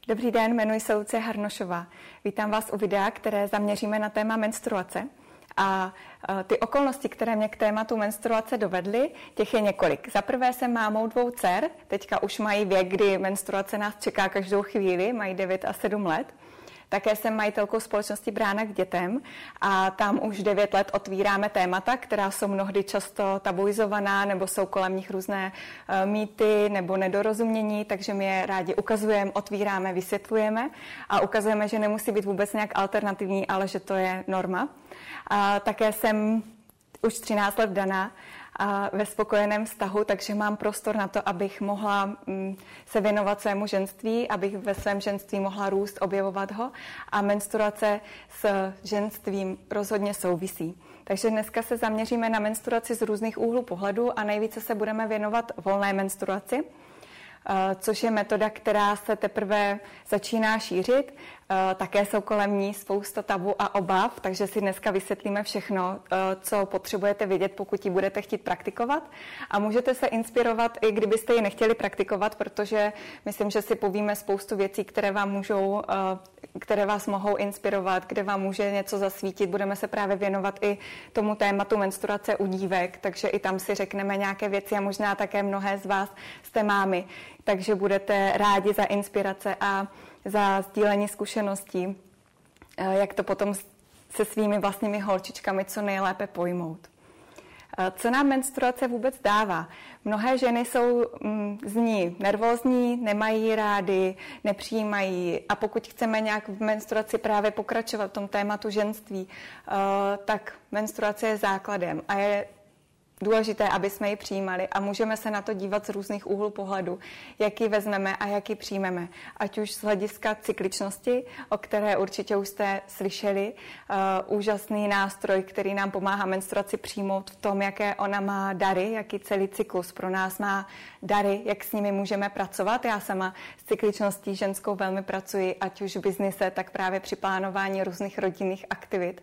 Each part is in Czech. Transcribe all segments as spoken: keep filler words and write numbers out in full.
Dobrý den, jmenuji se Lucie Harnošová. Vítám vás u videa, které zaměříme na téma menstruace. A ty okolnosti, které mě k tématu menstruace dovedly, těch je několik. Za prvé jsem mámou dvou dcer, teďka už mají věk, kdy menstruace nás čeká každou chvíli, mají devět a sedm let. Také jsem majitelkou společnosti Brána k dětem a tam už devět let otvíráme témata, která jsou mnohdy často tabuizovaná nebo jsou kolem nich různé mýty nebo nedorozumění, takže my je rádi ukazujeme, otvíráme, vysvětlujeme a ukazujeme, že nemusí být vůbec nějak alternativní, ale že to je norma. A také jsem už třináct let vdaná a ve spokojeném vztahu, takže mám prostor na to, abych mohla mm, se věnovat svému ženství, abych ve svém ženství mohla růst, objevovat ho a menstruace s ženstvím rozhodně souvisí. Takže dneska se zaměříme na menstruaci z různých úhlů pohledu a nejvíce se budeme věnovat volné menstruaci, což je metoda, která se teprve začíná šířit. Také jsou kolem ní spousta tabu a obav, takže si dneska vysvětlíme všechno, co potřebujete vědět, pokud ji budete chtít praktikovat. A můžete se inspirovat, i kdybyste ji nechtěli praktikovat, protože myslím, že si povíme spoustu věcí, které vám můžou, které vás mohou inspirovat, kde vám může něco zasvítit. Budeme se právě věnovat i tomu tématu menstruace u dívek, takže i tam si řekneme nějaké věci a možná také mnohé z vás jste mámy, takže budete rádi za inspirace a za sdílení zkušeností, jak to potom se svými vlastními holčičkami co nejlépe pojmout. Co nám menstruace vůbec dává? Mnohé ženy jsou z ní nervózní, nemají rády, nepřijímají a pokud chceme nějak v menstruaci právě pokračovat v tom tématu ženství, tak menstruace je základem a je důležité, aby jsme ji přijímali a můžeme se na to dívat z různých úhlů pohledu, jak ji vezmeme a jak ji přijmeme. Ať už z hlediska cykličnosti, o které určitě už jste slyšeli, uh, úžasný nástroj, který nám pomáhá menstruaci přijmout v tom, jaké ona má dary, jaký celý cyklus pro nás má dary, jak s nimi můžeme pracovat. Já sama s cykličností ženskou velmi pracuji, ať už v biznise, tak právě při plánování různých rodinných aktivit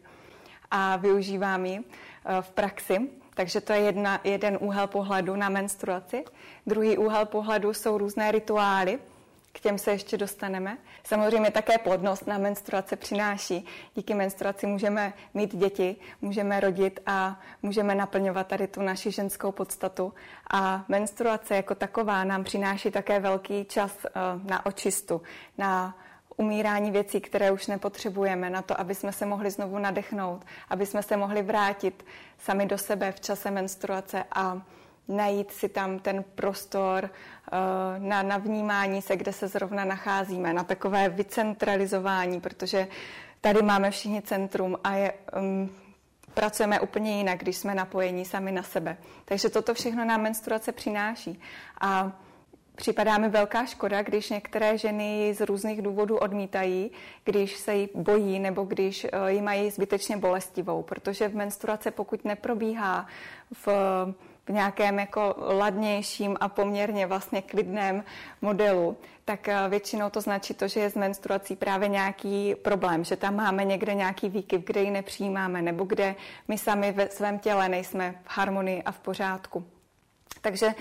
a využívám ji uh, v praxi. Takže to je jedna, jeden úhel pohledu na menstruaci. Druhý úhel pohledu jsou různé rituály, k těm se ještě dostaneme. Samozřejmě také plodnost na menstruace přináší. Díky menstruaci můžeme mít děti, můžeme rodit a můžeme naplňovat tady tu naši ženskou podstatu. A menstruace jako taková nám přináší také velký čas na očistu, na umírání věcí, které už nepotřebujeme, na to, aby jsme se mohli znovu nadechnout, aby jsme se mohli vrátit sami do sebe v čase menstruace a najít si tam ten prostor uh, na, na vnímání se, kde se zrovna nacházíme, na takové vycentralizování, protože tady máme všichni centrum a je, um, pracujeme úplně jinak, když jsme napojení sami na sebe. Takže toto všechno nám menstruace přináší. A připadá mi velká škoda, když některé ženy ji z různých důvodů odmítají, když se jí bojí nebo když ji mají zbytečně bolestivou, protože v menstruaci, pokud neprobíhá v, v nějakém jako ladnějším a poměrně vlastně klidném modelu, tak většinou to značí to, že je s menstruací právě nějaký problém, že tam máme někde nějaký výkyv, kde ji nepřijímáme nebo kde my sami ve svém těle nejsme v harmonii a v pořádku. Takže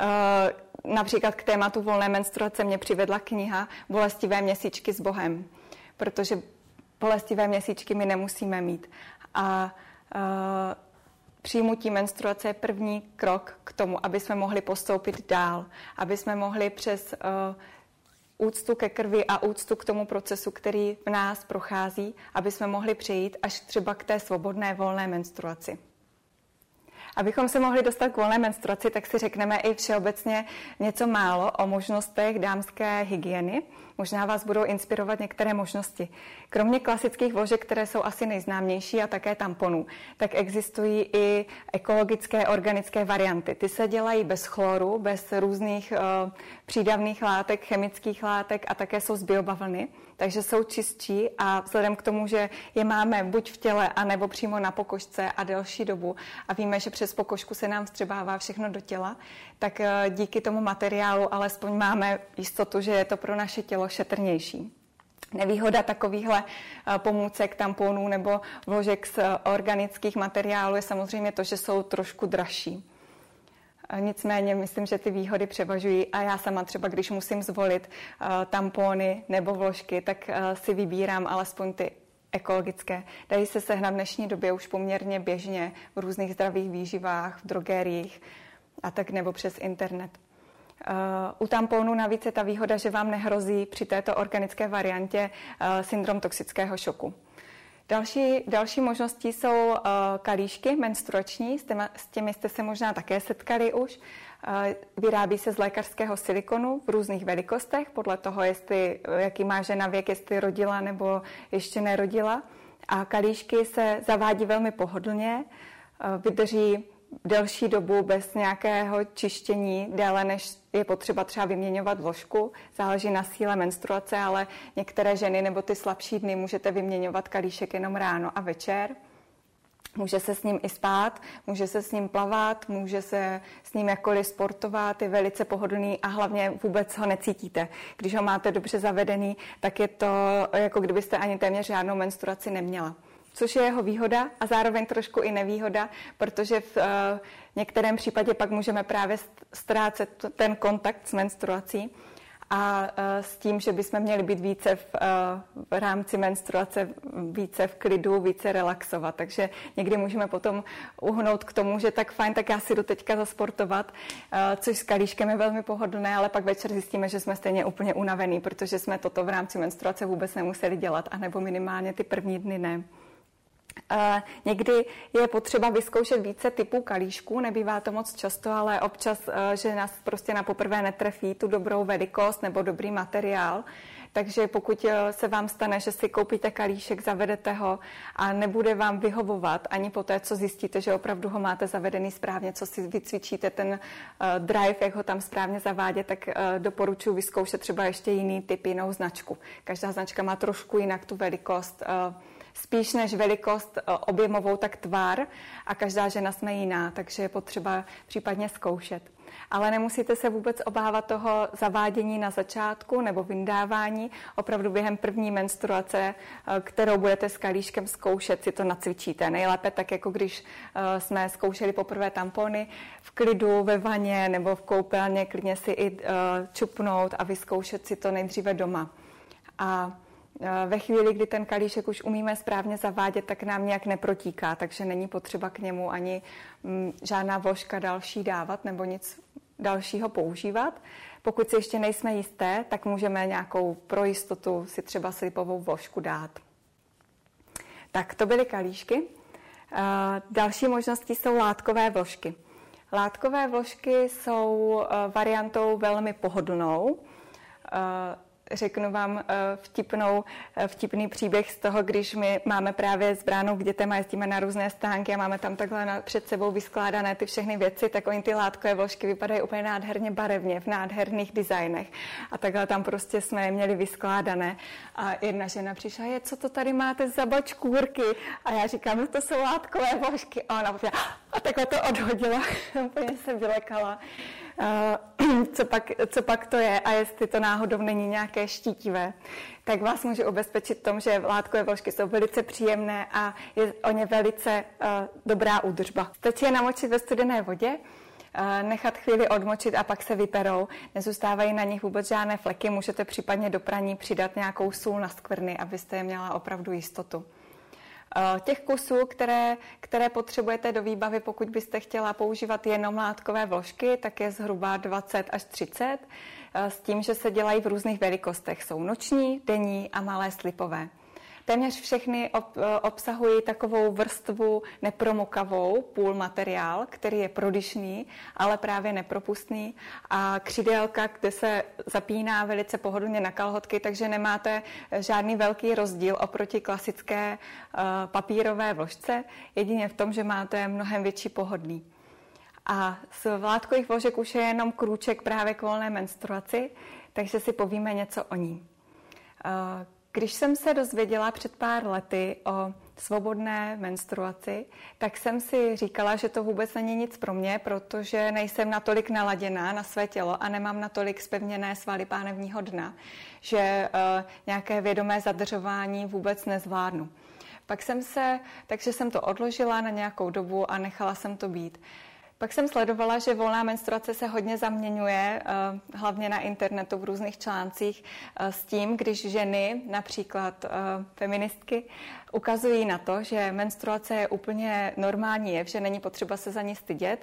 například k tématu volné menstruace mě přivedla kniha Bolestivé měsíčky s Bohem, protože bolestivé měsíčky my nemusíme mít. A přijmutí menstruace je první krok k tomu, aby jsme mohli postoupit dál, aby jsme mohli přes úctu ke krvi a úctu k tomu procesu, který v nás prochází, aby jsme mohli přejít až třeba k té svobodné volné menstruaci. Abychom se mohli dostat k volné menstruaci, tak si řekneme i všeobecně něco málo o možnostech dámské hygieny. Možná vás budou inspirovat některé možnosti. Kromě klasických vložek, které jsou asi nejznámější a také tamponů, tak existují i ekologické organické varianty. Ty se dělají bez chloru, bez různých uh, přídavných látek, chemických látek a také jsou z biobavlny, takže jsou čistší a vzhledem k tomu, že je máme buď v těle, anebo přímo na pokožce a delší dobu a víme, že přes pokožku se nám vstřebává všechno do těla, tak uh, díky tomu materiálu alespoň máme jistotu, že je to pro naše tělo šetrnější. Nevýhoda takovýchhle pomůcek, tamponů nebo vložek z organických materiálů je samozřejmě to, že jsou trošku dražší. Nicméně myslím, že ty výhody převažují a já sama třeba, když musím zvolit tampony nebo vložky, tak si vybírám alespoň ty ekologické. Dají se sehnat v dnešní době už poměrně běžně v různých zdravých výživách, v drogériích a tak nebo přes internet. U tamponu navíc je ta výhoda, že vám nehrozí při této organické variantě syndrom toxického šoku. Další, další možností jsou kalíšky menstruační, s těmi, s těmi jste se možná také setkali už. Vyrábí se z lékařského silikonu v různých velikostech, podle toho, jestli, jaký má žena věk, jestli rodila nebo ještě nerodila. A kalíšky se zavádí velmi pohodlně, vydrží delší dobu bez nějakého čištění, déle než je potřeba třeba vyměňovat vložku. Záleží na síle menstruace, ale některé ženy nebo ty slabší dny můžete vyměňovat kalíšek jenom ráno a večer. Může se s ním i spát, může se s ním plavat, může se s ním jakkoliv sportovat, je velice pohodlný a hlavně vůbec ho necítíte. Když ho máte dobře zavedený, tak je to, jako kdybyste ani téměř žádnou menstruaci neměla. Což je jeho výhoda a zároveň trošku i nevýhoda, protože v uh, některém případě pak můžeme právě ztrácet ten kontakt s menstruací a uh, s tím, že bychom měli být více v, uh, v rámci menstruace, více v klidu, více relaxovat. Takže někdy můžeme potom uhnout k tomu, že tak fajn, tak já si jdu teďka zasportovat, uh, což s kalíškem je velmi pohodlné, ale pak večer zjistíme, že jsme stejně úplně unavený, protože jsme toto v rámci menstruace vůbec nemuseli dělat, anebo minimálně ty první dny ne. Uh, někdy je potřeba vyzkoušet více typů kalíšků, nebývá to moc často, ale občas, uh, že nás prostě na poprvé netrefí tu dobrou velikost nebo dobrý materiál. Takže pokud uh, se vám stane, že si koupíte kalíšek, zavedete ho a nebude vám vyhovovat ani po té, co zjistíte, že opravdu ho máte zavedený správně, co si vycvičíte ten uh, drive, jak ho tam správně zavádět, tak uh, doporučuji vyzkoušet třeba ještě jiný typ, jinou značku. Každá značka má trošku jinak tu velikost, uh, spíš než velikost objemovou, tak tvar a každá žena jsme jiná, takže je potřeba případně zkoušet. Ale nemusíte se vůbec obávat toho zavádění na začátku nebo vyndávání. Opravdu během první menstruace, kterou budete s kalíškem zkoušet, si to nacvičíte. Nejlépe tak, jako když jsme zkoušeli poprvé tampony v klidu, ve vaně nebo v koupelně, klidně si i čupnout a vyzkoušet si to nejdříve doma. A ve chvíli, kdy ten kalíšek už umíme správně zavádět, tak nám nějak neprotíká, takže není potřeba k němu ani m, žádná vložka další dávat nebo nic dalšího používat. Pokud si ještě nejsme jisté, tak můžeme nějakou pro jistotu si třeba slipovou vložku dát. Tak to byly kalíšky. Další možností jsou látkové vložky. Látkové vložky jsou variantou velmi pohodlnou. Řeknu vám vtipnou, vtipný příběh z toho, když my máme právě s bránou k dětem a jezdíme na různé stánky a máme tam takhle na, před sebou vyskládané ty všechny věci, tak oni ty látkové vložky vypadají úplně nádherně barevně, v nádherných designech. A takhle tam prostě jsme je měli vyskládané. A jedna žena přišla, je, co to tady máte za bačkůrky? A já říkám, no to jsou látkové vložky. A ona úplně, a takhle to odhodila, úplně se vylekala. Uh, co, pak, co pak to je a jestli to náhodou není nějaké štítivé, tak vás můžu ubezpečit tom, že látkové vložky jsou velice příjemné a je o ně velice uh, dobrá údržba. Stačí je namočit ve studené vodě, uh, nechat chvíli odmočit a pak se vyperou. Nezůstávají na nich vůbec žádné fleky, můžete případně do praní přidat nějakou sůl na skvrny, abyste je měla opravdu jistotu. Těch kusů, které, které potřebujete do výbavy, pokud byste chtěla používat jenom látkové vložky, tak je zhruba dvacet až třicet, s tím, že se dělají v různých velikostech. Jsou noční, denní a malé slipové. Téměř všechny obsahují takovou vrstvu nepromokavou půl materiál, který je prodyšný, ale právě nepropustný a křídelka, kde se zapíná velice pohodlně na kalhotky, takže nemáte žádný velký rozdíl oproti klasické papírové vložce, jedině v tom, že máte mnohem větší pohodlí. A z látkových vložek už je jenom krůček právě k volné menstruaci, takže si povíme něco o ní. Když jsem se dozvěděla před pár lety o svobodné menstruaci, tak jsem si říkala, že to vůbec není nic pro mě, protože nejsem natolik naladěná na své tělo a nemám natolik zpevněné svaly pánevního dna, že uh, nějaké vědomé zadržování vůbec nezvládnu. Pak jsem se, takže jsem to odložila na nějakou dobu a nechala jsem to být. Pak jsem sledovala, že volná menstruace se hodně zaměňuje, hlavně na internetu v různých článcích, s tím, když ženy, například feministky, ukazují na to, že menstruace je úplně normální jev, že není potřeba se za ní stydět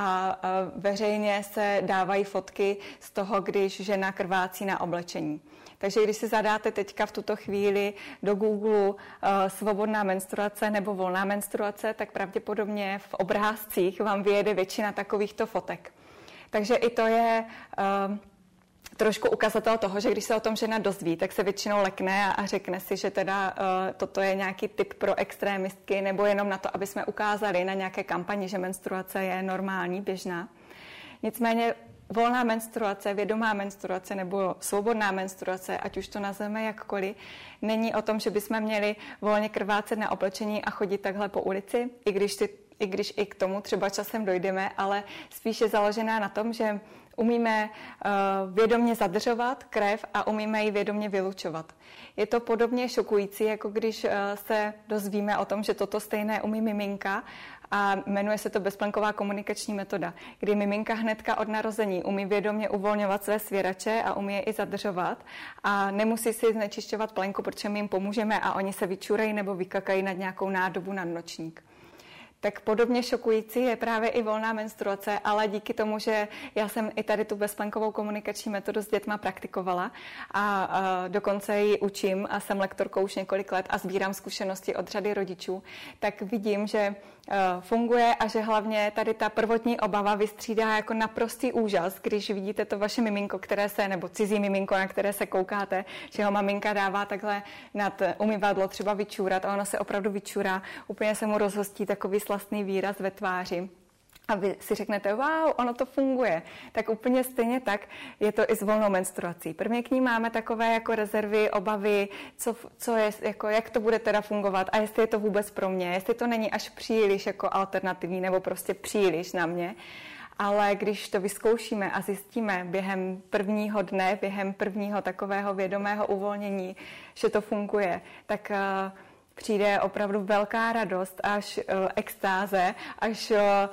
a veřejně se dávají fotky z toho, když žena krvácí na oblečení. Takže když si zadáte teďka v tuto chvíli do Google uh, svobodná menstruace nebo volná menstruace, tak pravděpodobně v obrázcích vám vyjede většina takovýchto fotek. Takže i to je uh, trošku ukazatel toho, že když se o tom žena dozví, tak se většinou lekne a, a řekne si, že teda uh, toto je nějaký tip pro extrémistky nebo jenom na to, aby jsme ukázali na nějaké kampani, že menstruace je normální, běžná. Nicméně volná menstruace, vědomá menstruace nebo svobodná menstruace, ať už to nazveme jakkoliv, není o tom, že bychom měli volně krvácet na oblečení a chodit takhle po ulici, i když, ty, i když i k tomu třeba časem dojdeme, ale spíš je založená na tom, že umíme uh, vědomě zadržovat krev a umíme ji vědomě vylučovat. Je to podobně šokující, jako když uh, se dozvíme o tom, že toto stejné umí miminka, a jmenuje se to bezplenková komunikační metoda, kdy miminka hnedka od narození umí vědomě uvolňovat své svěrače a umí je i zadržovat a nemusí si znečišťovat plenku, protože my jim pomůžeme a oni se vyčurají nebo vykakají nad nějakou nádobu nad nočník. Tak podobně šokující je právě i volná menstruace, ale díky tomu, že já jsem i tady tu bezplenkovou komunikační metodu s dětma praktikovala a, a dokonce ji učím a jsem lektorkou už několik let a sbírám zkušenosti od řady rodičů, tak vidím, že uh, funguje a že hlavně tady ta prvotní obava vystřídá jako naprostý úžas, když vidíte to vaše miminko, které se, nebo cizí miminko, na které se koukáte, že ho maminka dává takhle nad umyvadlo třeba vyčůrat a ono se opravdu vyčurá, úplně se mu rozhostí takový slastný výraz ve tváři. A vy si řeknete, wow, ono to funguje. Tak úplně stejně tak je to i s volnou menstruací. Prvně k ní máme takové jako rezervy, obavy, co, co je, jako, jak to bude teda fungovat a jestli je to vůbec pro mě, jestli to není až příliš jako alternativní nebo prostě příliš na mě. Ale když to vyzkoušíme a zjistíme během prvního dne, během prvního takového vědomého uvolnění, že to funguje, tak uh, přijde opravdu velká radost, až uh, extáze, až uh,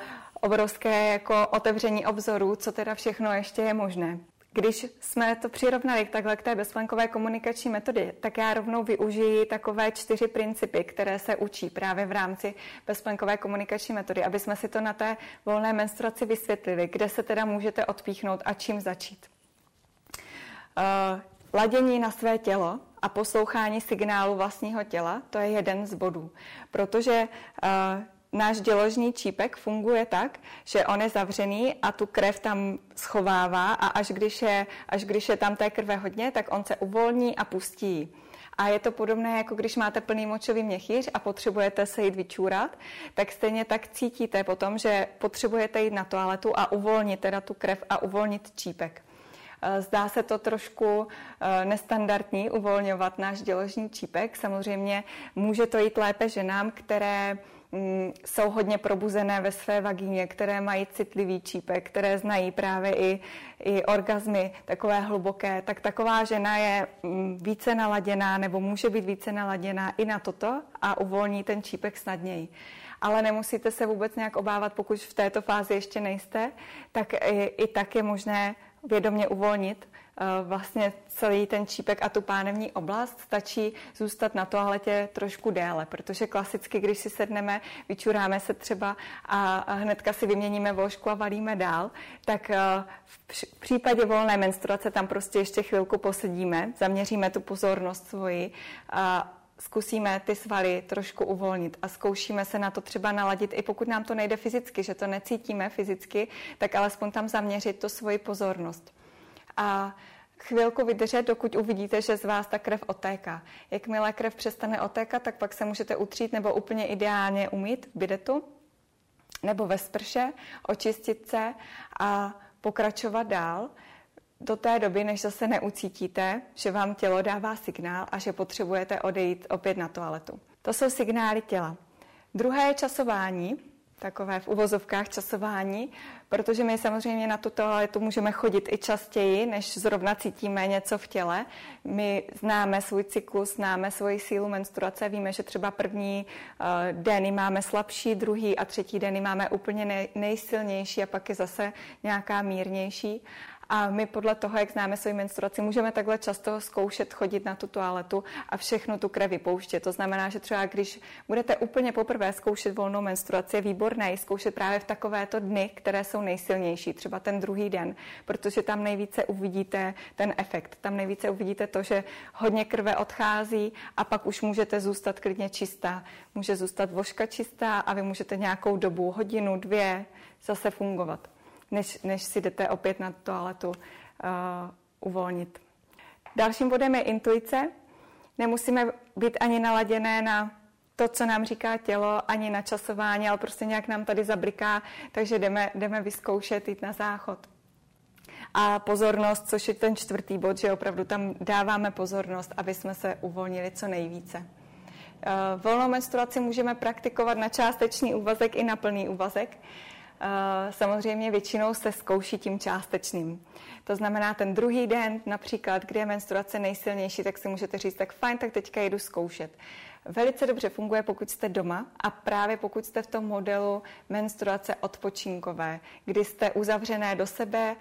obrovské jako otevření obzorů, co teda všechno ještě je možné. Když jsme to přirovnali takhle k té bezplenkové komunikační metody, tak já rovnou využiji takové čtyři principy, které se učí právě v rámci bezplenkové komunikační metody, aby jsme si to na té volné menstruaci vysvětlili, kde se teda můžete odpíchnout a čím začít. Uh, ladění na své tělo a poslouchání signálu vlastního těla, to je jeden z bodů, protože uh, náš děložní čípek funguje tak, že on je zavřený a tu krev tam schovává a až když je, až když je tam té krve hodně, tak on se uvolní a pustí. A je to podobné, jako když máte plný močový měchýř a potřebujete se jít vyčůrat, tak stejně tak cítíte potom, že potřebujete jít na toaletu a uvolnit teda tu krev a uvolnit čípek. Zdá se to trošku nestandardní uvolňovat náš děložní čípek. Samozřejmě může to jít lépe ženám, které jsou hodně probuzené ve své vagíně, které mají citlivý čípek, které znají právě i, i orgazmy takové hluboké, tak taková žena je více naladěná nebo může být více naladěná i na toto a uvolní ten čípek snadněji. Ale nemusíte se vůbec nějak obávat, pokud v této fázi ještě nejste, tak i, i tak je možné vědomě uvolnit vlastně celý ten čípek a tu pánevní oblast. Stačí zůstat na toaletě trošku déle, protože klasicky, když si sedneme, vyčuráme se třeba a hnedka si vyměníme vložku a valíme dál, tak v případě volné menstruace tam prostě ještě chvilku posedíme, zaměříme tu pozornost svoji a zkusíme ty svaly trošku uvolnit a zkoušíme se na to třeba naladit, i pokud nám to nejde fyzicky, že to necítíme fyzicky, tak alespoň tam zaměřit tu svoji pozornost. A chvilku vydržet, dokud uvidíte, že z vás ta krev otéká. Jakmile krev přestane otékat, tak pak se můžete utřít nebo úplně ideálně umýt v bidetu nebo ve sprše, očistit se a pokračovat dál do té doby, než zase neucítíte, že vám tělo dává signál a že potřebujete odejít opět na toaletu. To jsou signály těla. Druhé je časování. takové v uvozovkách časování, protože my samozřejmě na tu toaletu můžeme chodit i častěji, než zrovna cítíme něco v těle. My známe svůj cyklus, známe svoji sílu menstruace, víme, že třeba první uh, dny máme slabší, druhý a třetí dny máme úplně nej, nejsilnější a pak je zase nějaká mírnější. A my podle toho, jak známe svoji menstruaci, můžeme takhle často zkoušet chodit na tu toaletu a všechno tu krev vypouštět. To znamená, že třeba když budete úplně poprvé zkoušet volnou menstruaci, je výborné zkoušet právě v takovéto dny, které jsou nejsilnější, třeba ten druhý den, protože tam nejvíce uvidíte ten efekt. Tam nejvíce uvidíte to, že hodně krve odchází a pak už můžete zůstat klidně čistá. Může zůstat vožka čistá a vy můžete nějakou dobu, hodinu, dvě, zase fungovat. Než, než si jdete opět na toaletu uh, uvolnit. Dalším bodem je intuice. Nemusíme být ani naladěné na to, co nám říká tělo, ani na časování, ale prostě nějak nám tady zabliká, takže jdeme, jdeme vyzkoušet jít na záchod. A pozornost, což je ten čtvrtý bod, že opravdu tam dáváme pozornost, aby jsme se uvolnili co nejvíce. Uh, volnou menstruaci můžeme praktikovat na částečný úvazek i na plný úvazek. Samozřejmě většinou se zkouší tím částečným. To znamená ten druhý den, například, kdy je menstruace nejsilnější, tak si můžete říct, tak fajn, tak teďka jdu zkoušet. Velice dobře funguje, pokud jste doma a právě pokud jste v tom modelu menstruace odpočinkové, kdy jste uzavřené do sebe,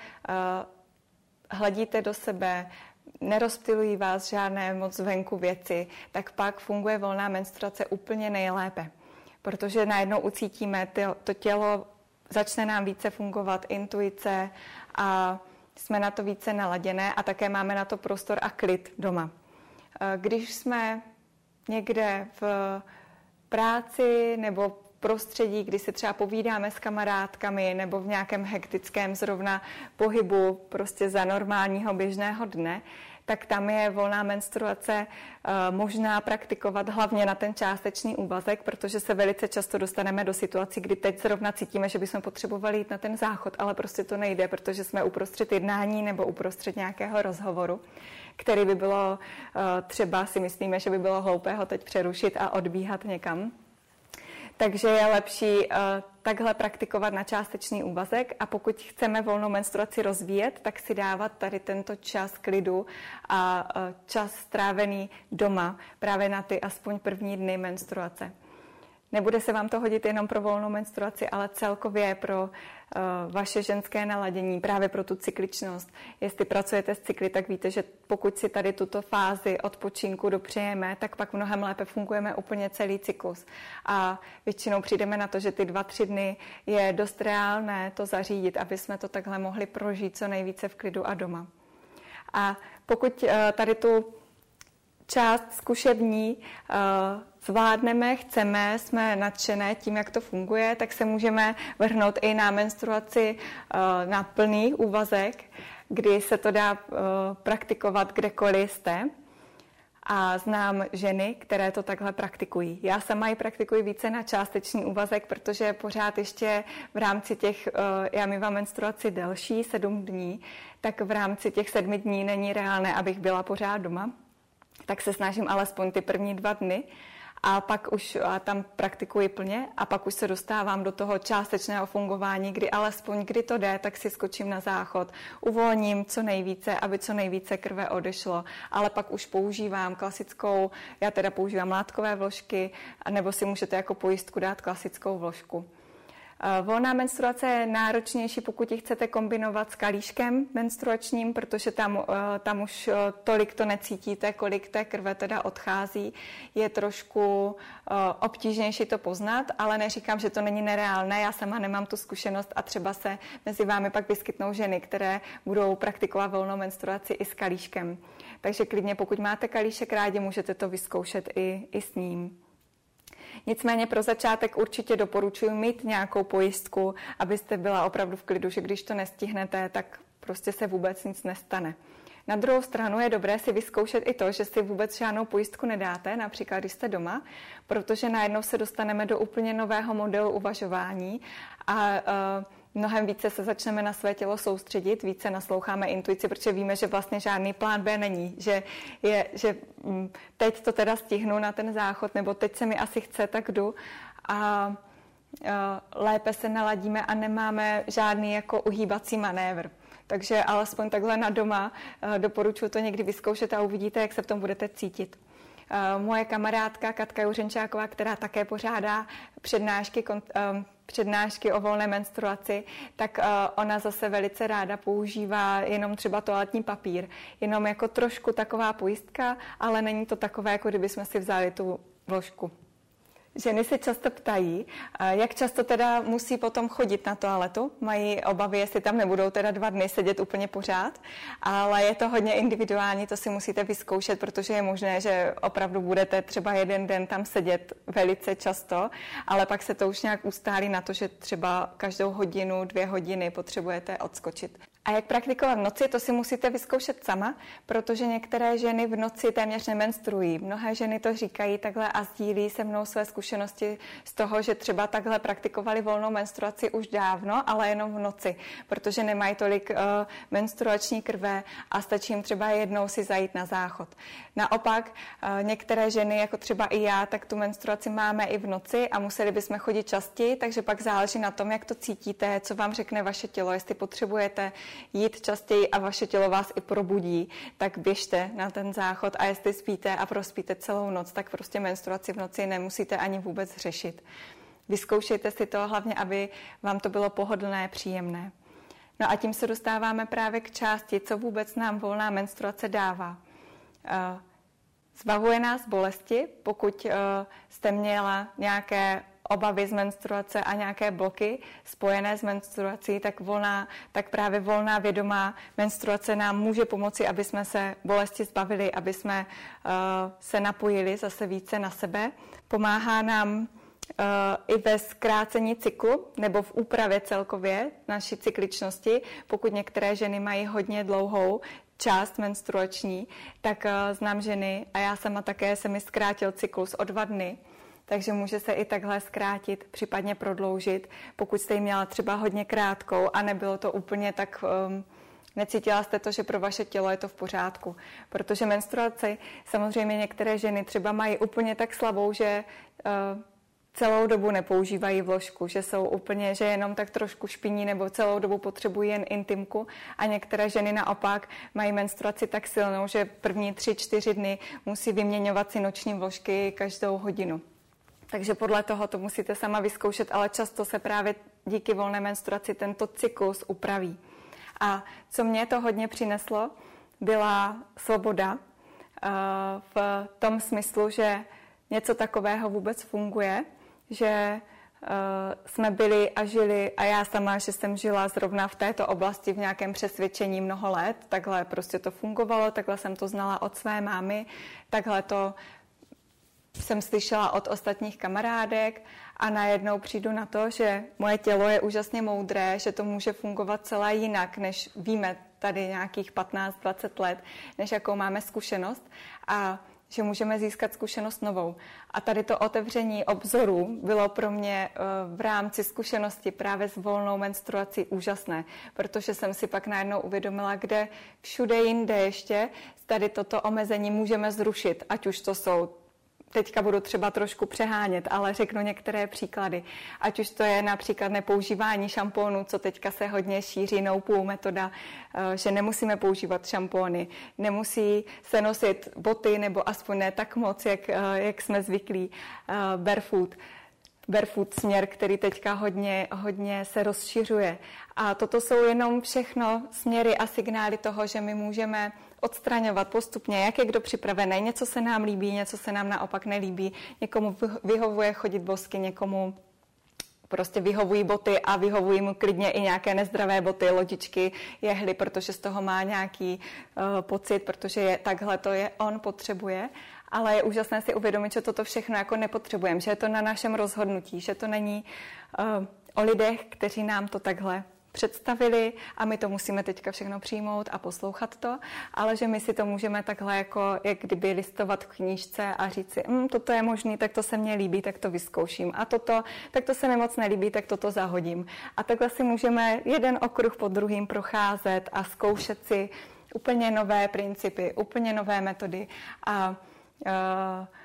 hladíte do sebe, nerozptylují vás žádné moc venku věci, tak pak funguje volná menstruace úplně nejlépe. Protože najednou ucítíme to tělo, začne nám více fungovat intuice a jsme na to více naladěné a také máme na to prostor a klid doma. Když jsme někde v práci nebo v prostředí, kdy se třeba povídáme s kamarádkami nebo v nějakém hektickém zrovna pohybu prostě za normálního běžného dne, tak tam je volná menstruace uh, možná praktikovat hlavně na ten částečný úvazek, protože se velice často dostaneme do situací, kdy teď zrovna cítíme, že bychom potřebovali jít na ten záchod, ale prostě to nejde, protože jsme uprostřed jednání nebo uprostřed nějakého rozhovoru, který by bylo uh, třeba si myslíme, že by bylo hloupé ho teď přerušit a odbíhat někam. Takže je lepší uh, takhle praktikovat na částečný úvazek a pokud chceme volnou menstruaci rozvíjet, tak si dávat tady tento čas klidu a uh, čas strávený doma právě na ty aspoň první dny menstruace. Nebude se vám to hodit jenom pro volnou menstruaci, ale celkově pro uh, vaše ženské naladění, právě pro tu cykličnost. Jestli pracujete s cykly, tak víte, že pokud si tady tuto fázi odpočinku dopřejeme, tak pak mnohem lépe fungujeme úplně celý cyklus. A většinou přijdeme na to, že ty dva, tři dny je dost reálné to zařídit, aby jsme to takhle mohli prožít co nejvíce v klidu a doma. A pokud uh, tady tu část zkušební uh, zvládneme, chceme, jsme nadšené tím, jak to funguje, tak se můžeme vrhnout i na menstruaci uh, na plný úvazek, kdy se to dá uh, praktikovat kdekoliv jste. A znám ženy, které to takhle praktikují. Já sama ji praktikuji více na částečný úvazek, protože pořád ještě v rámci těch, uh, já mívám menstruaci delší, sedm dní, tak v rámci těch sedmi dní není reálné, abych byla pořád doma. Tak se snažím alespoň ty první dva dny a pak už a tam praktikuji plně a pak už se dostávám do toho částečného fungování, kdy alespoň kdy to jde, tak si skočím na záchod, uvolním co nejvíce, aby co nejvíce krve odešlo, ale pak už používám klasickou, já teda používám látkové vložky, nebo si můžete jako pojistku dát klasickou vložku. Volná menstruace je náročnější, pokud ji chcete kombinovat s kalíškem menstruačním, protože tam, tam už tolik to necítíte, kolik té krve teda odchází. Je trošku obtížnější to poznat, ale neříkám, že to není nereálné. Já sama nemám tu zkušenost a třeba se mezi vámi pak vyskytnou ženy, které budou praktikovat volnou menstruaci i s kalíškem. Takže klidně, pokud máte kalíšek rádi, můžete to vyzkoušet i, i s ním. Nicméně pro začátek určitě doporučuji mít nějakou pojistku, abyste byla opravdu v klidu, že když to nestihnete, tak prostě se vůbec nic nestane. Na druhou stranu je dobré si vyzkoušet i to, že si vůbec žádnou pojistku nedáte, například když jste doma, protože najednou se dostaneme do úplně nového modelu uvažování a uh, mnohem více se začneme na své tělo soustředit, více nasloucháme intuici, protože víme, že vlastně žádný plán B není, že, je, že teď to teda stihnu na ten záchod, nebo teď se mi asi chce, tak jdu. A lépe se naladíme a nemáme žádný jako uhýbací manévr. Takže alespoň takhle na doma doporučuji to někdy vyzkoušet a uvidíte, jak se v tom budete cítit. Moje kamarádka Katka Juřenčáková, která také pořádá přednášky, přednášky o volné menstruaci, tak ona zase velice ráda používá jenom třeba toaletní papír. Jenom jako trošku taková pojistka, ale není to takové, jako kdybychom si vzali tu vložku. Ženy se často ptají, jak často teda musí potom chodit na toaletu. Mají obavy, jestli tam nebudou teda dva dny sedět úplně pořád, ale je to hodně individuální, to si musíte vyzkoušet, protože je možné, že opravdu budete třeba jeden den tam sedět velice často, ale pak se to už nějak ustálí na to, že třeba každou hodinu, dvě hodiny potřebujete odskočit. A jak praktikovat v noci, to si musíte vyzkoušet sama, protože některé ženy v noci téměř nemenstruují. Mnohé ženy to říkají takhle a sdílí se mnou své zkušenosti z toho, že třeba takhle praktikovali volnou menstruaci už dávno, ale jenom v noci, protože nemají tolik uh, menstruační krve a stačí jim třeba jednou si zajít na záchod. Naopak uh, některé ženy, jako třeba i já, tak tu menstruaci máme i v noci a museli bychom chodit častěji, takže pak záleží na tom, jak to cítíte, co vám řekne vaše tělo, jestli potřebujete jít častěji a vaše tělo vás i probudí, tak běžte na ten záchod a jestli spíte a prospíte celou noc, tak prostě menstruaci v noci nemusíte ani vůbec řešit. Vyzkoušejte si to hlavně, aby vám to bylo pohodlné, příjemné. No a tím se dostáváme právě k části, co vůbec nám volná menstruace dává. Zbavuje nás bolesti, pokud jste měla nějaké obavy z menstruace a nějaké bloky spojené s menstruací, tak, volná, tak právě volná vědomá menstruace nám může pomoci, aby jsme se bolesti zbavili, aby jsme uh, se napojili zase více na sebe. Pomáhá nám uh, i ve zkrácení cyklu nebo v úpravě celkově naší cykličnosti. Pokud některé ženy mají hodně dlouhou část menstruační, tak uh, znám ženy a já sama také se mi zkrátil cyklus o dva dny. Takže může se i takhle zkrátit, případně prodloužit, pokud jste ji měla třeba hodně krátkou a nebylo to úplně tak, um, necítila jste to, že pro vaše tělo je to v pořádku. Protože menstruaci samozřejmě některé ženy třeba mají úplně tak slabou, že uh, celou dobu nepoužívají vložku, že jsou úplně, že jenom tak trošku špiní nebo celou dobu potřebují jen intimku a některé ženy naopak mají menstruaci tak silnou, že první tři, čtyři dny musí vyměňovat si noční vložky každou hodinu. Takže podle toho to musíte sama vyzkoušet, ale často se právě díky volné menstruaci tento cyklus upraví. A co mě to hodně přineslo, byla svoboda v tom smyslu, že něco takového vůbec funguje, že jsme byli a žili a já sama, že jsem žila zrovna v této oblasti v nějakém přesvědčení mnoho let, takhle prostě to fungovalo, takhle jsem to znala od své mámy, takhle to jsem slyšela od ostatních kamarádek a najednou přijdu na to, že moje tělo je úžasně moudré, že to může fungovat celé jinak, než víme tady nějakých patnáct dvacet let, než jakou máme zkušenost a že můžeme získat zkušenost novou. A tady to otevření obzorů bylo pro mě v rámci zkušenosti právě s volnou menstruací úžasné, protože jsem si pak najednou uvědomila, kde všude jinde ještě tady toto omezení můžeme zrušit, ať už to jsou teďka budu třeba trošku přehánět, ale řeknu některé příklady. Ať už to je například nepoužívání šampónů, co teďka se hodně šíří no poo metoda, že nemusíme používat šampóny, nemusí se nosit boty, nebo aspoň ne tak moc, jak, jak jsme zvyklí, barefoot. Barefoot směr, který teďka hodně, hodně se rozšiřuje. A toto jsou jenom všechno směry a signály toho, že my můžeme odstraňovat postupně, jak je kdo připravený. Něco se nám líbí, něco se nám naopak nelíbí. Někomu vyhovuje chodit bosky, někomu prostě vyhovují boty a vyhovují mu klidně i nějaké nezdravé boty, lodičky, jehly, protože z toho má nějaký uh, pocit, protože je, takhle to je, on potřebuje. Ale je úžasné si uvědomit, že toto všechno jako nepotřebujeme, že je to na našem rozhodnutí, že to není uh, o lidech, kteří nám to takhle představili a my to musíme teďka všechno přijmout a poslouchat to, ale že my si to můžeme takhle jako, jak kdyby listovat v knížce a říct si, hm, toto je možný, tak to se mně líbí, tak to vyzkouším a toto, tak to se mi moc nelíbí, tak toto zahodím. A takhle si můžeme jeden okruh po druhým procházet a zkoušet si úplně nové principy, úplně nové metody a Uh,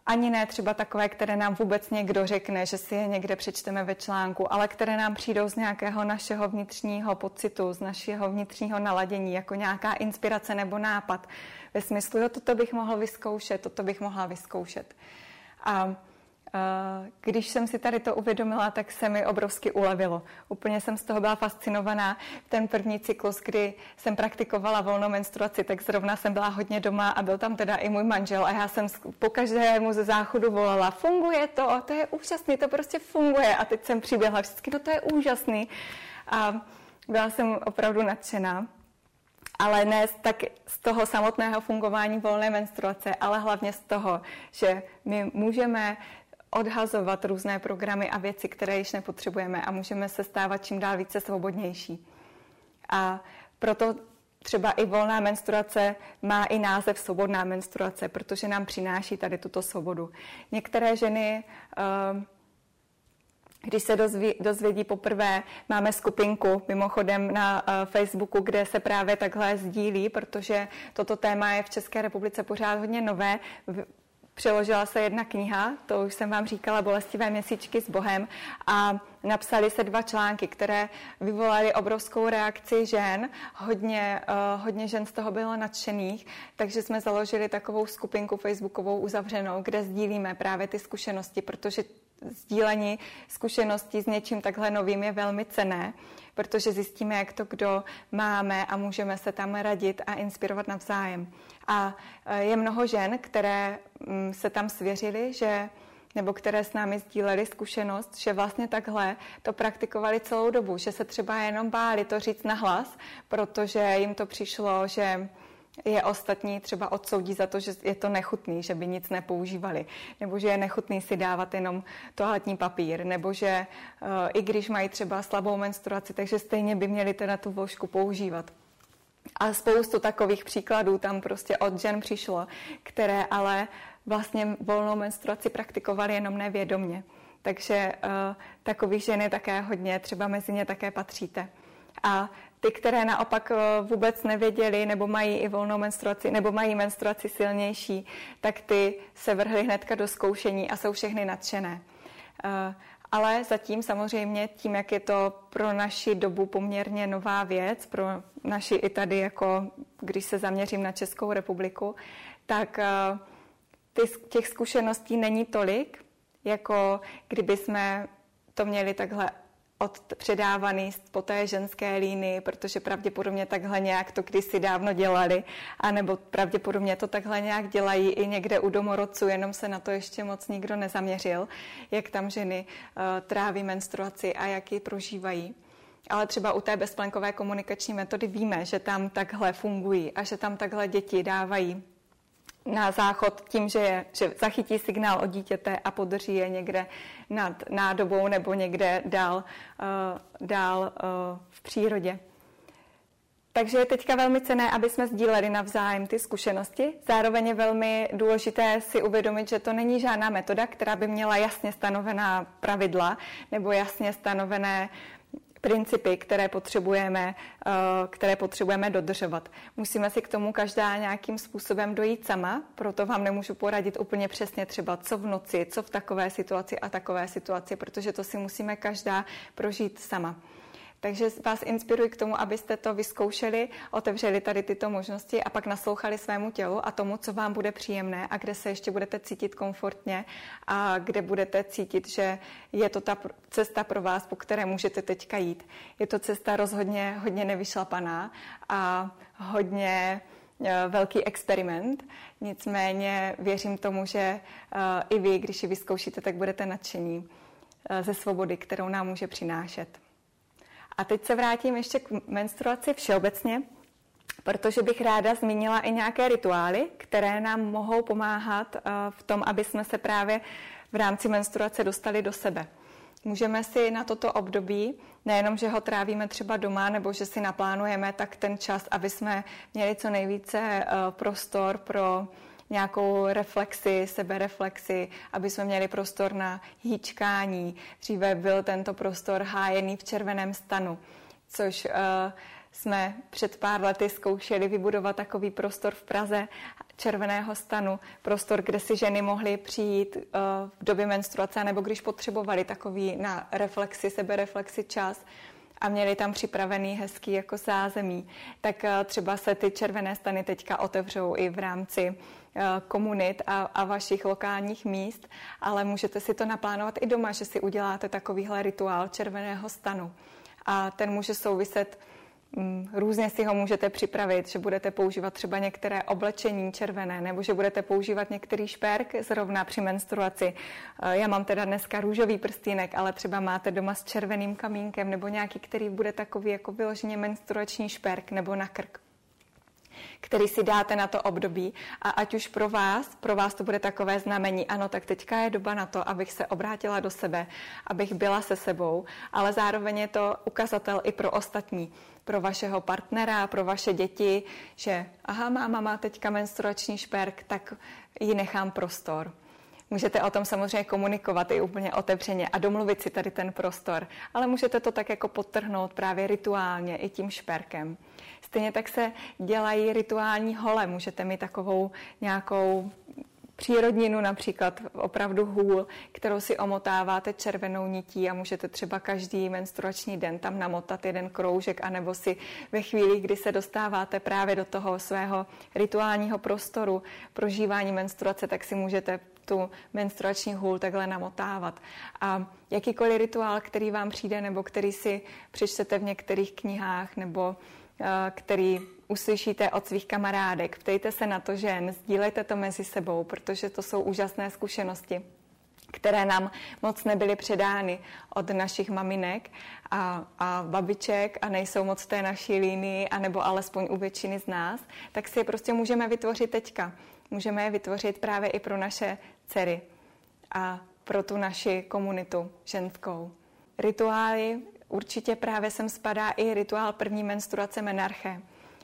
Ani ne třeba takové, které nám vůbec někdo řekne, že si je někde přečteme ve článku, ale které nám přijdou z nějakého našeho vnitřního pocitu, z našeho vnitřního naladění, jako nějaká inspirace nebo nápad. Ve smyslu, jo, toto bych mohl vyzkoušet, toto bych mohla vyzkoušet. A když jsem si tady to uvědomila, tak se mi obrovsky ulevilo. Úplně jsem z toho byla fascinovaná. Ten první cyklus, kdy jsem praktikovala volnou menstruaci, tak zrovna jsem byla hodně doma a byl tam teda i můj manžel a já jsem po každému ze záchodu volala, funguje to, to je úžasný, to prostě funguje. A teď jsem přiběhla vždycky, no to je úžasný. A byla jsem opravdu nadšená. Ale ne tak z toho samotného fungování volné menstruace, ale hlavně z toho, že my můžeme odhazovat různé programy a věci, které již nepotřebujeme a můžeme se stávat čím dál více svobodnější. A proto třeba i volná menstruace má i název svobodná menstruace, protože nám přináší tady tuto svobodu. Některé ženy, když se dozví, dozvědí poprvé, máme skupinku mimochodem na Facebooku, kde se právě takhle sdílí, protože toto téma je v České republice pořád hodně nové. Přeložila se jedna kniha, to už jsem vám říkala, Bolestivé měsíčky s Bohem, a napsali se dva články, které vyvolaly obrovskou reakci žen. Hodně, uh, hodně žen z toho bylo nadšených, takže jsme založili takovou skupinku facebookovou uzavřenou, kde sdílíme právě ty zkušenosti, protože sdílení zkušeností s něčím takhle novým je velmi cenné, protože zjistíme, jak to kdo máme a můžeme se tam radit a inspirovat navzájem. A je mnoho žen, které se tam svěřily, že, nebo které s námi sdílely zkušenost, že vlastně takhle to praktikovali celou dobu, že se třeba jenom báli to říct nahlas, protože jim to přišlo, že je ostatní třeba odsoudí za to, že je to nechutný, že by nic nepoužívali, nebo že je nechutný si dávat jenom toaletní papír, nebo že uh, i když mají třeba slabou menstruaci, takže stejně by měli teda tu vložku používat. A spoustu takových příkladů tam prostě od žen přišlo, které ale vlastně volnou menstruaci praktikovaly jenom nevědomně. Takže uh, takových žen je také hodně, třeba mezi ně také patříte. A ty, které naopak vůbec nevěděli, nebo mají i volnou menstruaci, nebo mají menstruaci silnější, tak ty se vrhly hnedka do zkoušení a jsou všechny nadšené. Ale zatím samozřejmě tím, jak je to pro naši dobu poměrně nová věc, pro naši i tady, jako když se zaměřím na Českou republiku, tak ty, těch zkušeností není tolik, jako kdyby jsme to měli takhle od předávaný po té ženské línii, protože pravděpodobně takhle nějak to kdysi dávno dělali, anebo pravděpodobně to takhle nějak dělají i někde u domorodců, jenom se na to ještě moc nikdo nezaměřil, jak tam ženy uh, tráví menstruaci a jak ji prožívají. Ale třeba u té bezplenkové komunikační metody víme, že tam takhle fungují a že tam takhle děti dávají na záchod tím, že, je, že zachytí signál od dítěte a podrží je někde nad nádobou nebo někde dál, uh, dál uh, v přírodě. Takže je teďka velmi cenné, aby jsme sdíleli navzájem ty zkušenosti. Zároveň je velmi důležité si uvědomit, že to není žádná metoda, která by měla jasně stanovená pravidla nebo jasně stanovené principy, které potřebujeme, které potřebujeme dodržovat. Musíme si k tomu každá nějakým způsobem dojít sama, proto vám nemůžu poradit úplně přesně třeba co v noci, co v takové situaci a takové situaci, protože to si musíme každá prožít sama. Takže vás inspiruji k tomu, abyste to vyzkoušeli, otevřeli tady tyto možnosti a pak naslouchali svému tělu a tomu, co vám bude příjemné a kde se ještě budete cítit komfortně a kde budete cítit, že je to ta cesta pro vás, po které můžete teďka jít. Je to cesta rozhodně hodně nevyšlapaná a hodně velký experiment, nicméně věřím tomu, že i vy, když ji vyzkoušíte, tak budete nadšení ze svobody, kterou nám může přinášet. A teď se vrátím ještě k menstruaci všeobecně, protože bych ráda zmínila i nějaké rituály, které nám mohou pomáhat v tom, aby jsme se právě v rámci menstruace dostali do sebe. Můžeme si na toto období, nejenom, že ho trávíme třeba doma, nebo že si naplánujeme tak ten čas, aby jsme měli co nejvíce prostor pro nějakou reflexi, sebereflexi, aby jsme měli prostor na hýčkání. Dříve byl tento prostor hájený v červeném stanu, což uh, jsme před pár lety zkoušeli vybudovat takový prostor v Praze. červeného stanu, prostor, kde si ženy mohly přijít v době menstruace, nebo když potřebovali takový na reflexi, sebereflexi čas a měli tam připravený hezký jako zázemí, tak třeba se ty červené stany teďka otevřou i v rámci komunit a, a vašich lokálních míst, ale můžete si to naplánovat i doma, že si uděláte takovýhle rituál červeného stanu. A ten může souviset, mm, různě si ho můžete připravit, že budete používat třeba některé oblečení červené, nebo že budete používat některý šperk zrovna při menstruaci. Já mám teda dneska růžový prstýnek, ale třeba máte doma s červeným kamínkem, nebo nějaký, který bude takový jako vyloženě menstruační šperk, nebo na krk, který si dáte na to období, a ať už pro vás, pro vás to bude takové znamení, ano, tak teďka je doba na to, abych se obrátila do sebe, abych byla se sebou, ale zároveň je to ukazatel i pro ostatní, pro vašeho partnera, pro vaše děti, že aha, máma má teďka menstruační šperk, tak jí nechám prostor. Můžete o tom samozřejmě komunikovat i úplně otevřeně a domluvit si tady ten prostor, ale můžete to tak jako podtrhnout právě rituálně i tím šperkem. Stejně tak se dělají rituální hole. Můžete mít takovou nějakou přírodninu, například opravdu hůl, kterou si omotáváte červenou nití a můžete třeba každý menstruační den tam namotat jeden kroužek, anebo si ve chvíli, kdy se dostáváte právě do toho svého rituálního prostoru prožívání menstruace, tak si můžete tu menstruační hůl takhle namotávat. A jakýkoliv rituál, který vám přijde, nebo který si přečtete v některých knihách, nebo který uslyšíte od svých kamarádek. Ptejte se na to žen, sdílejte to mezi sebou, protože to jsou úžasné zkušenosti, které nám moc nebyly předány od našich maminek a, a babiček a nejsou moc v té naší línii, anebo alespoň u většiny z nás, tak si je prostě můžeme vytvořit teďka. Můžeme je vytvořit právě i pro naše dcery a pro tu naši komunitu ženskou. Rituály, určitě právě sem spadá i rituál první menstruace menarche.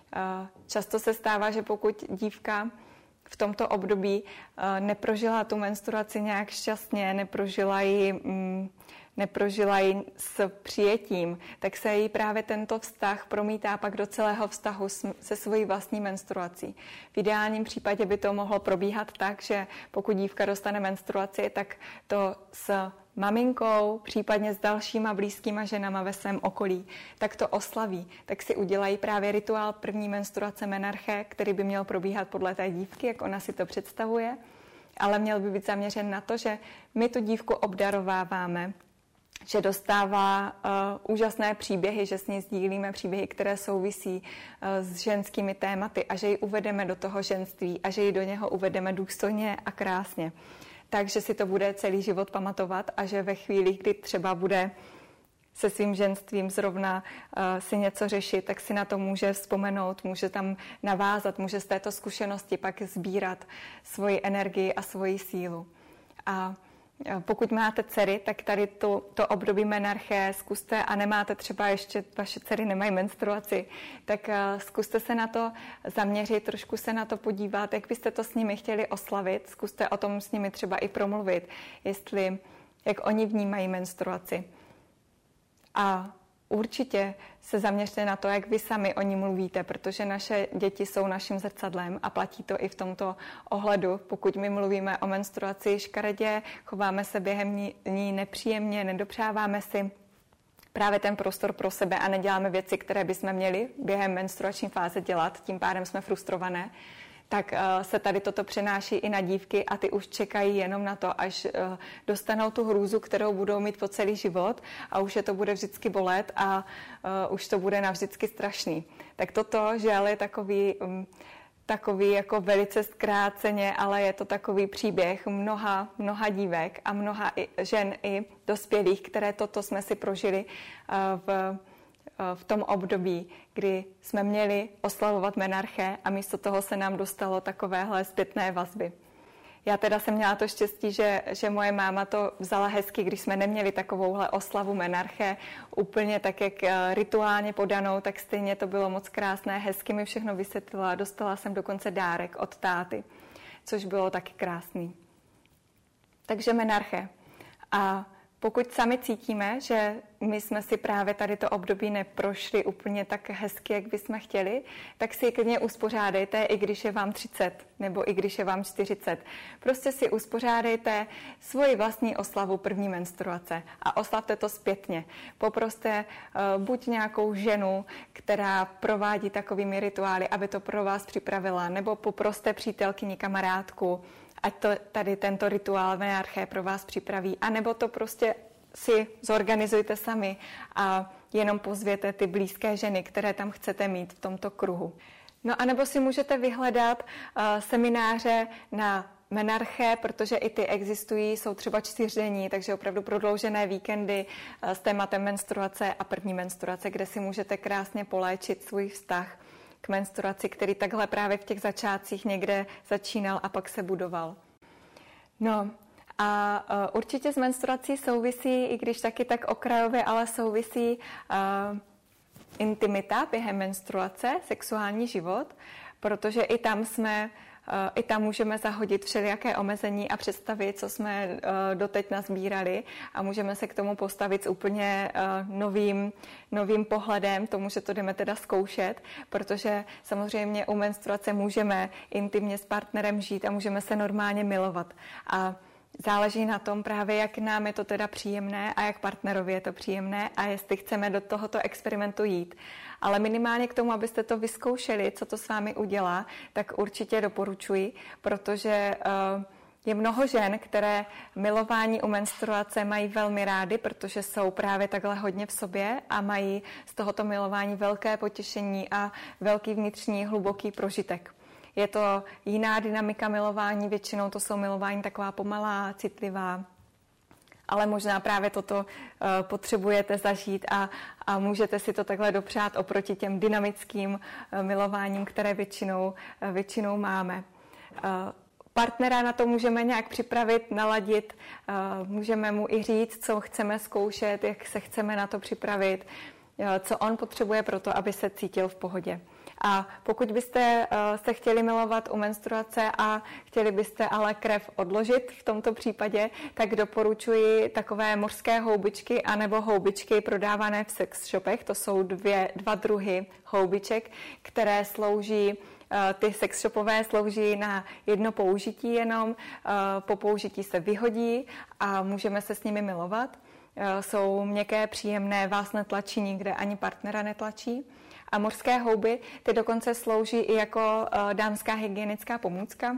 Často se stává, že pokud dívka v tomto období neprožila tu menstruaci nějak šťastně, neprožila ji, neprožila ji s přijetím, tak se jí právě tento vztah promítá pak do celého vztahu se svojí vlastní menstruací. V ideálním případě by to mohlo probíhat tak, že pokud dívka dostane menstruaci, tak to s maminkou, případně s dalšíma blízkýma ženama ve svém okolí, tak to oslaví, tak si udělají právě rituál první menstruace menarche, který by měl probíhat podle té dívky, jak ona si to představuje, ale měl by být zaměřen na to, že my tu dívku obdarováváme, že dostává uh, úžasné příběhy, že s ní sdílíme příběhy, které souvisí uh, s ženskými tématy a že ji uvedeme do toho ženství a že ji do něho uvedeme důstojně a krásně. Takže si to bude celý život pamatovat a že ve chvíli, kdy třeba bude se svým ženstvím zrovna uh, si něco řešit, tak si na to může vzpomenout, může tam navázat, může z této zkušenosti pak sbírat svoji energii a svoji sílu. A pokud máte dcery, tak tady to, to období menarche zkuste, a nemáte třeba ještě, vaše dcery nemají menstruaci, tak uh, zkuste se na to zaměřit, trošku se na to podívat, jak byste to s nimi chtěli oslavit, zkuste o tom s nimi třeba i promluvit, jestli, jak oni vnímají menstruaci. A určitě se zaměřte na to, jak vy sami o ní mluvíte, protože naše děti jsou naším zrcadlem a platí to i v tomto ohledu. Pokud my mluvíme o menstruaci škaredě, chováme se během ní nepříjemně, nedopřáváme si právě ten prostor pro sebe a neděláme věci, které bychom měli během menstruační fáze dělat, tím pádem jsme frustrované, tak uh, se tady toto přenáší i na dívky a ty už čekají jenom na to, až uh, dostanou tu hrůzu, kterou budou mít po celý život a už je to bude vždycky bolet a uh, už to bude navždycky strašný. Tak toto, žel, je takový, um, takový jako velice zkráceně, ale je to takový příběh mnoha, mnoha dívek a mnoha i, žen i dospělých, které toto jsme si prožili uh, v v tom období, kdy jsme měli oslavovat menarche a místo toho se nám dostalo takovéhle zpětné vazby. Já teda jsem měla to štěstí, že, že moje máma to vzala hezky, když jsme neměli takovouhle oslavu menarche úplně tak, jak rituálně podanou, tak stejně to bylo moc krásné, hezky mi všechno vysvětlila, dostala jsem dokonce dárek od táty, což bylo taky krásný. Takže menarche. A pokud sami cítíme, že my jsme si právě tady to období neprošli úplně tak hezky, jak bychom chtěli, tak si klidně uspořádejte, i když je vám třicet nebo i když je vám čtyřicet. Prostě si uspořádejte svoji vlastní oslavu první menstruace a oslavte to zpětně. Poproste uh, buď nějakou ženu, která provádí takovými rituály, aby to pro vás připravila, nebo poproste přítelkyni, kamarádku, ať to tady tento rituál menarché pro vás připraví, anebo to prostě si zorganizujte sami a jenom pozvěte ty blízké ženy, které tam chcete mít v tomto kruhu. No a nebo si můžete vyhledat uh, semináře na menarché, protože i ty existují, jsou třeba čtyřdenní, takže opravdu prodloužené víkendy uh, s tématem menstruace a první menstruace, kde si můžete krásně poléčit svůj vztah k menstruaci, který takhle právě v těch začátcích někde začínal a pak se budoval. No a uh, určitě s menstruací souvisí, i když taky tak okrajově, ale souvisí uh, intimita během menstruace, sexuální život, protože i tam jsme, uh, i tam můžeme zahodit všelijaké omezení a představy, co jsme uh, doteď nazbírali a můžeme se k tomu postavit s úplně uh, novým, novým pohledem, tomu, že to jdeme teda zkoušet, protože samozřejmě u menstruace můžeme intimně s partnerem žít a můžeme se normálně milovat. A záleží na tom právě, jak nám je to teda příjemné a jak partnerovi je to příjemné a jestli chceme do tohoto experimentu jít. Ale minimálně k tomu, abyste to vyzkoušeli, co to s vámi udělá, tak určitě doporučuji, protože uh, je mnoho žen, které milování u menstruace mají velmi rády, protože jsou právě takhle hodně v sobě a mají z tohoto milování velké potěšení a velký vnitřní hluboký prožitek. Je to jiná dynamika milování, většinou to jsou milování taková pomalá, citlivá, ale možná právě toto uh, potřebujete zažít a, a můžete si to takhle dopřát oproti těm dynamickým uh, milováním, které většinou, uh, většinou máme. Uh, partnera na to můžeme nějak připravit, naladit, uh, můžeme mu i říct, co chceme zkoušet, jak se chceme na to připravit, uh, co on potřebuje pro to, aby se cítil v pohodě. A pokud byste uh, se chtěli milovat u menstruace a chtěli byste ale krev odložit v tomto případě, tak doporučuji takové mořské houbičky anebo houbičky prodávané v sex shopech. To jsou dvě, dva druhy houbiček, které slouží, uh, ty sex shopové slouží na jedno použití jenom. Uh, po použití se vyhodí a můžeme se s nimi milovat. Uh, jsou měkké, příjemné, vás netlačí nikde, ani partnera netlačí. A mořské houby, ty dokonce slouží i jako uh, dámská hygienická pomůcka.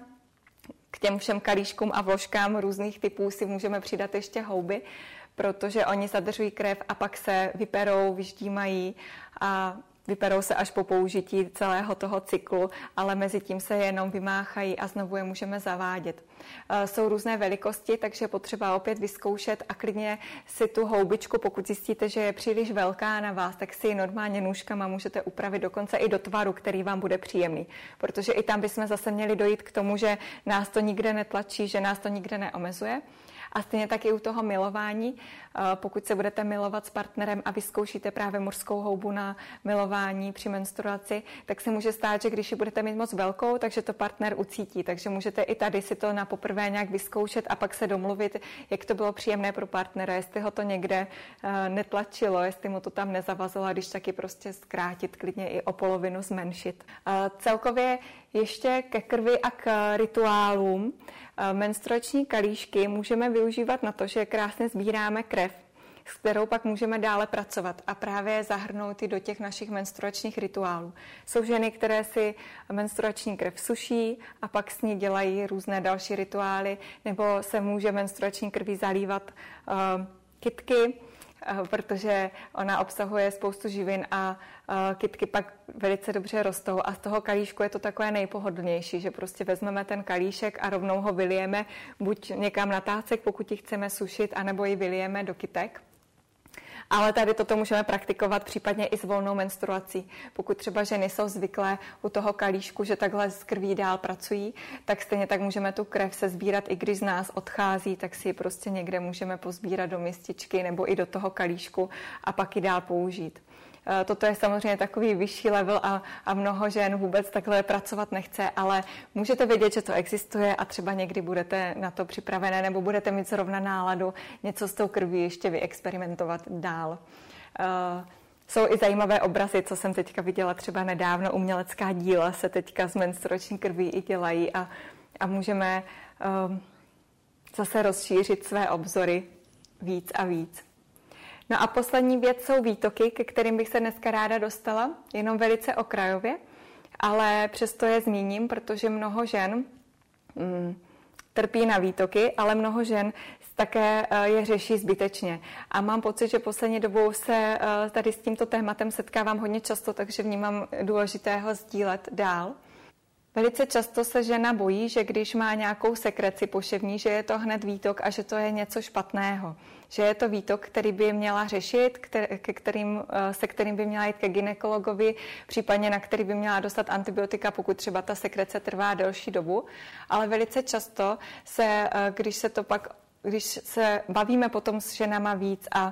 K těm všem kalíškům a vložkám různých typů si můžeme přidat ještě houby, protože oni zadržují krev a pak se vyperou, vyždímají a vyperou se až po použití celého toho cyklu, ale mezi tím se jenom vymáchají a znovu je můžeme zavádět. Jsou různé velikosti, takže potřeba opět vyzkoušet a klidně si tu houbičku, pokud zjistíte, že je příliš velká na vás, tak si ji normálně nůžkama můžete upravit dokonce i do tvaru, který vám bude příjemný. Protože i tam bychom zase měli dojít k tomu, že nás to nikde netlačí, že nás to nikde neomezuje. A stejně tak i u toho milování, pokud se budete milovat s partnerem a vyzkoušíte právě mořskou houbu na milování při menstruaci, tak se může stát, že když ji budete mít moc velkou, takže to partner ucítí. Takže můžete i tady si to na poprvé nějak vyzkoušet a pak se domluvit, jak to bylo příjemné pro partnera, jestli ho to někde netlačilo, jestli mu to tam nezavazilo, když taky prostě zkrátit, klidně i o polovinu zmenšit. Celkově ještě ke krvi a k rituálům. Menstruační kalíšky můžeme využívat na to, že krásně sbíráme krev, s kterou pak můžeme dále pracovat a právě zahrnout i do těch našich menstruačních rituálů. Jsou ženy, které si menstruační krev suší a pak s ní dělají různé další rituály, nebo se může menstruační krví zalívat uh, kytky, protože ona obsahuje spoustu živin a kytky pak velice dobře rostou a z toho kalíšku je to takové nejpohodlnější, že prostě vezmeme ten kalíšek a rovnou ho vylijeme buď někam na tácek, pokud ji chceme sušit, anebo ji vylijeme do kytek. Ale tady toto můžeme praktikovat případně i s volnou menstruací. Pokud třeba ženy jsou zvyklé u toho kalíšku, že takhle s krví dál pracují, tak stejně tak můžeme tu krev se sbírat, i když z nás odchází, tak si ji prostě někde můžeme pozbírat do mističky nebo i do toho kalíšku a pak ji dál použít. Toto je samozřejmě takový vyšší level a, a mnoho žen vůbec takhle pracovat nechce, ale můžete vědět, že to existuje a třeba někdy budete na to připravené nebo budete mít zrovna náladu něco s tou krví ještě vyexperimentovat dál. Jsou i zajímavé obrazy, co jsem teďka viděla třeba nedávno, umělecká díla se teďka z menstruační krví i dělají a, a můžeme um, zase rozšířit své obzory víc a víc. No a poslední věc jsou výtoky, ke kterým bych se dneska ráda dostala, jenom velice okrajově, ale přesto je zmíním, protože mnoho žen mm, trpí na výtoky, ale mnoho žen také je řeší zbytečně. A mám pocit, že poslední dobou se tady s tímto tématem setkávám hodně často, takže vnímám důležitého sdílet dál. Velice často se žena bojí, že když má nějakou sekreci poševní, že je to hned výtok a že to je něco špatného. Že je to výtok, který by měla řešit, ke kterým, se kterým by měla jít ke gynekologovi, případně na který by měla dostat antibiotika, pokud třeba ta sekrece trvá delší dobu. Ale velice často se, když se to pak, když se bavíme potom s ženama víc a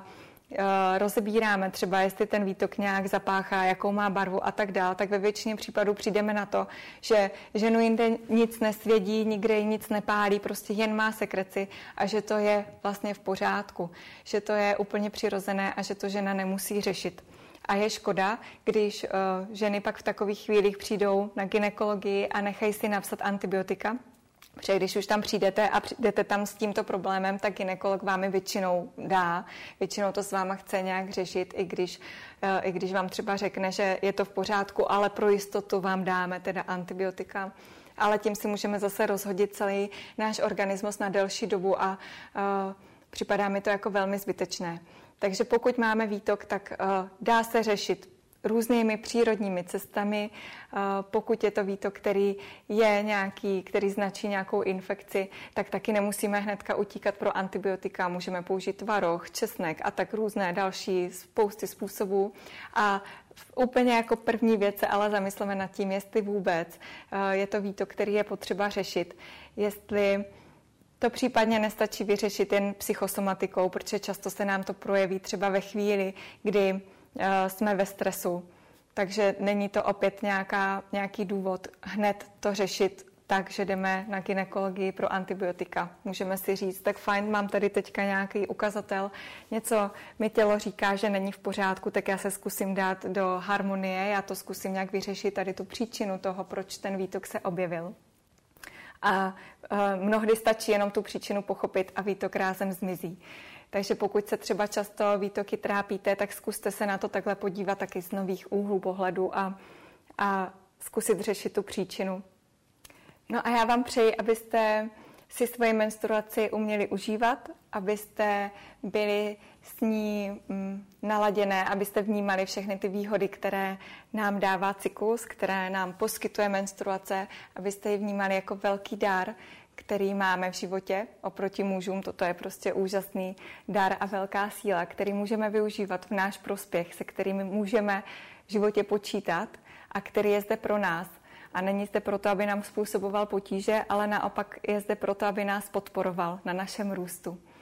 rozebíráme třeba, jestli ten výtok nějak zapáchá, jakou má barvu a tak dál, tak ve většině případů přijdeme na to, že ženu jinde nic nesvědí, nikde jí nic nepálí, prostě jen má sekreci a že to je vlastně v pořádku, že to je úplně přirozené a že to žena nemusí řešit. A je škoda, když uh, ženy pak v takových chvílích přijdou na gynekologii a nechají si napsat antibiotika, protože když už tam přijdete a jdete tam s tímto problémem, tak gynekolog vám je většinou dá. Většinou to s váma chce nějak řešit, i když, i když vám třeba řekne, že je to v pořádku, ale pro jistotu vám dáme teda antibiotika. Ale tím si můžeme zase rozhodit celý náš organismus na delší dobu a uh, připadá mi to jako velmi zbytečné. Takže pokud máme výtok, tak uh, dá se řešit různými přírodními cestami, pokud je to výtok, který je nějaký, který značí nějakou infekci, tak taky nemusíme hnedka utíkat pro antibiotika. Můžeme použít tvaroh, česnek a tak různé další spousty způsobů. A úplně jako první věc se ale zamysleme nad tím, jestli vůbec je to výtok, který je potřeba řešit. Jestli to případně nestačí vyřešit jen psychosomatikou, protože často se nám to projeví třeba ve chvíli, kdy jsme ve stresu. Takže není to opět nějaká, nějaký důvod hned to řešit tak, že jdeme na gynekologii pro antibiotika. Můžeme si říct, tak fajn, mám tady teďka nějaký ukazatel, něco mi tělo říká, že není v pořádku, tak já se zkusím dát do harmonie, já to zkusím nějak vyřešit, tady tu příčinu toho, proč ten výtok se objevil. A uh, mnohdy stačí jenom tu příčinu pochopit a výtok rázem zmizí. Takže pokud se třeba často výtoky trápíte, tak zkuste se na to takhle podívat taky z nových úhlů pohledu a, a zkusit řešit tu příčinu. No a já vám přeji, abyste si svoji menstruaci uměli užívat, abyste byli s ní mm, naladěné, abyste vnímali všechny ty výhody, které nám dává cyklus, které nám poskytuje menstruace, abyste ji vnímali jako velký dar, který máme v životě oproti mužům. Toto je prostě úžasný dar a velká síla, který můžeme využívat v náš prospěch, se kterými můžeme v životě počítat a který je zde pro nás. A není zde proto, aby nám způsoboval potíže, ale naopak je zde proto, aby nás podporoval na našem růstu.